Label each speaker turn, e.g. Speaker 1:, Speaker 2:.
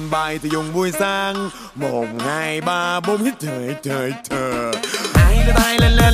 Speaker 1: bài thì dùng buổi sáng. 1, 2, 3, 4 hít thở hít thở hít thở. Ai đưa tay lên lên